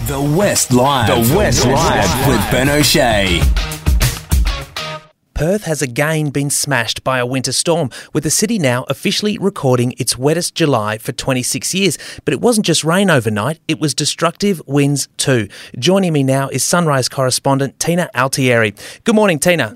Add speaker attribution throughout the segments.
Speaker 1: The West Live. The West Live with Ben O'Shea.
Speaker 2: Perth has again been smashed by a winter storm, with the city now officially recording its wettest July for 26 years. But it wasn't just rain overnight, it was destructive winds too. Joining me now is Sunrise correspondent Tina Altieri. Good morning, Tina.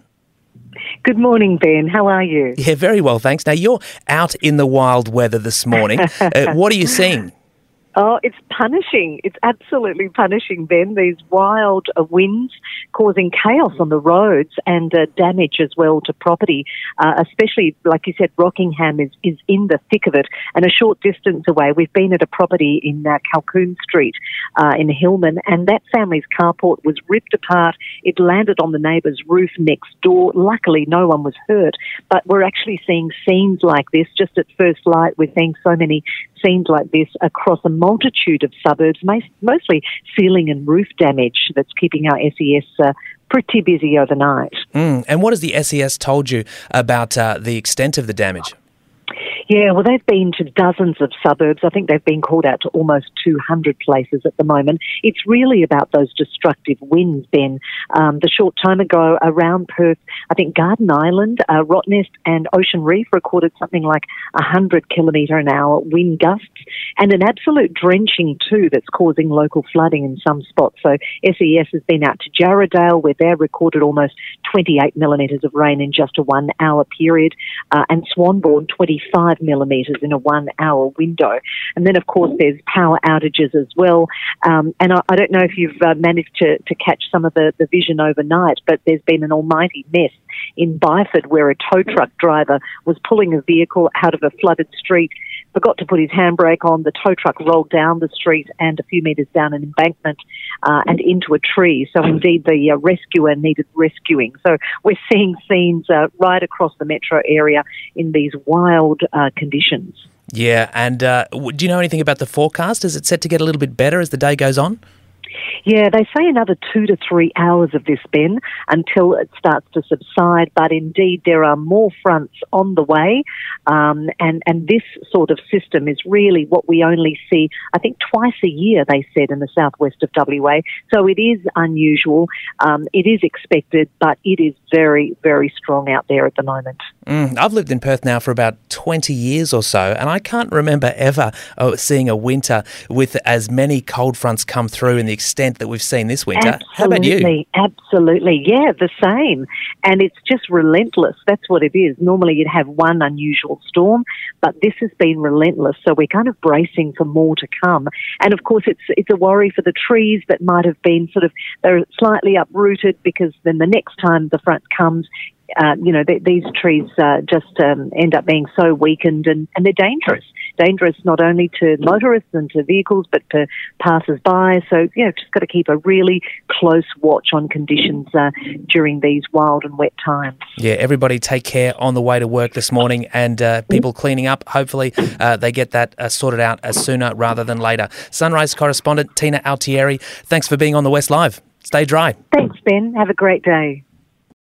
Speaker 3: Good morning, Ben. How are you?
Speaker 2: Yeah, very well, thanks. Now, you're out in the wild weather this morning. What are you seeing?
Speaker 3: Oh, it's punishing. It's absolutely punishing, Ben. These wild winds causing chaos on the roads and damage as well to property, especially, like you said, Rockingham is in the thick of it. And a short distance away, we've been at a property in Calhoun Street in Hillman, and that family's carport was ripped apart. It landed on the neighbour's roof next door. Luckily, no one was hurt. But we're actually seeing scenes like this. Just at first light, we're seeing so many scenes like this across a multitude of suburbs, mostly ceiling and roof damage that's keeping our SES pretty busy overnight.
Speaker 2: And what has the SES told you about the extent of the damage?
Speaker 3: Yeah, well, they've been to dozens of suburbs. I think they've been called out to almost 200 places at the moment. It's really about those destructive winds, Ben. The short time ago around Perth, I think Garden Island, Rottnest and Ocean Reef recorded something like 100 kilometre an hour wind gusts, and an absolute drenching too that's causing local flooding in some spots. So SES has been out to Jarrahdale, where they recorded almost 28 millimetres of rain in just a 1 hour period, and Swanbourne 25 millimetres in a 1 hour window. And then, of course, there's power outages as well. And I don't know if you've managed to catch some of the vision overnight, but there's been an almighty mess in Byford where a tow truck driver was pulling a vehicle out of a flooded street, forgot to put his handbrake on. The tow truck rolled down the street and a few metres down an embankment and into a tree. So indeed the rescuer needed rescuing. So we're seeing scenes right across the metro area in these wild conditions.
Speaker 2: Yeah, and do you know anything about the forecast? Is it set to get a little bit better as the day goes on?
Speaker 3: Yeah, they say another 2 to 3 hours of this, Ben, until it starts to subside. But indeed, there are more fronts on the way. And this sort of system is really what we only see, I think, twice a year, they said, in the southwest of WA. So it is unusual. It is expected, but it is very, very strong out there at the moment.
Speaker 2: I've lived in Perth now for about 20 years or so, and I can't remember ever seeing a winter with as many cold fronts come through in the extent that we've seen this winter.
Speaker 3: Absolutely,
Speaker 2: how about you?
Speaker 3: Absolutely. Yeah, the same. And it's just relentless. That's what it is. Normally you'd have one unusual storm, but this has been relentless. So we're kind of bracing for more to come. And of course it's a worry for the trees that might have been they're slightly uprooted, because then the next time the front comes, these trees just end up being so weakened, and they're dangerous. Dangerous not only to motorists and to vehicles, but to passers-by. So, just got to keep a really close watch on conditions during these wild and wet times.
Speaker 2: Yeah, everybody take care on the way to work this morning, and people cleaning up, hopefully they get that sorted out sooner rather than later. Sunrise correspondent Tina Altieri, thanks for being on the West Live. Stay dry.
Speaker 3: Thanks, Ben. Have a great day.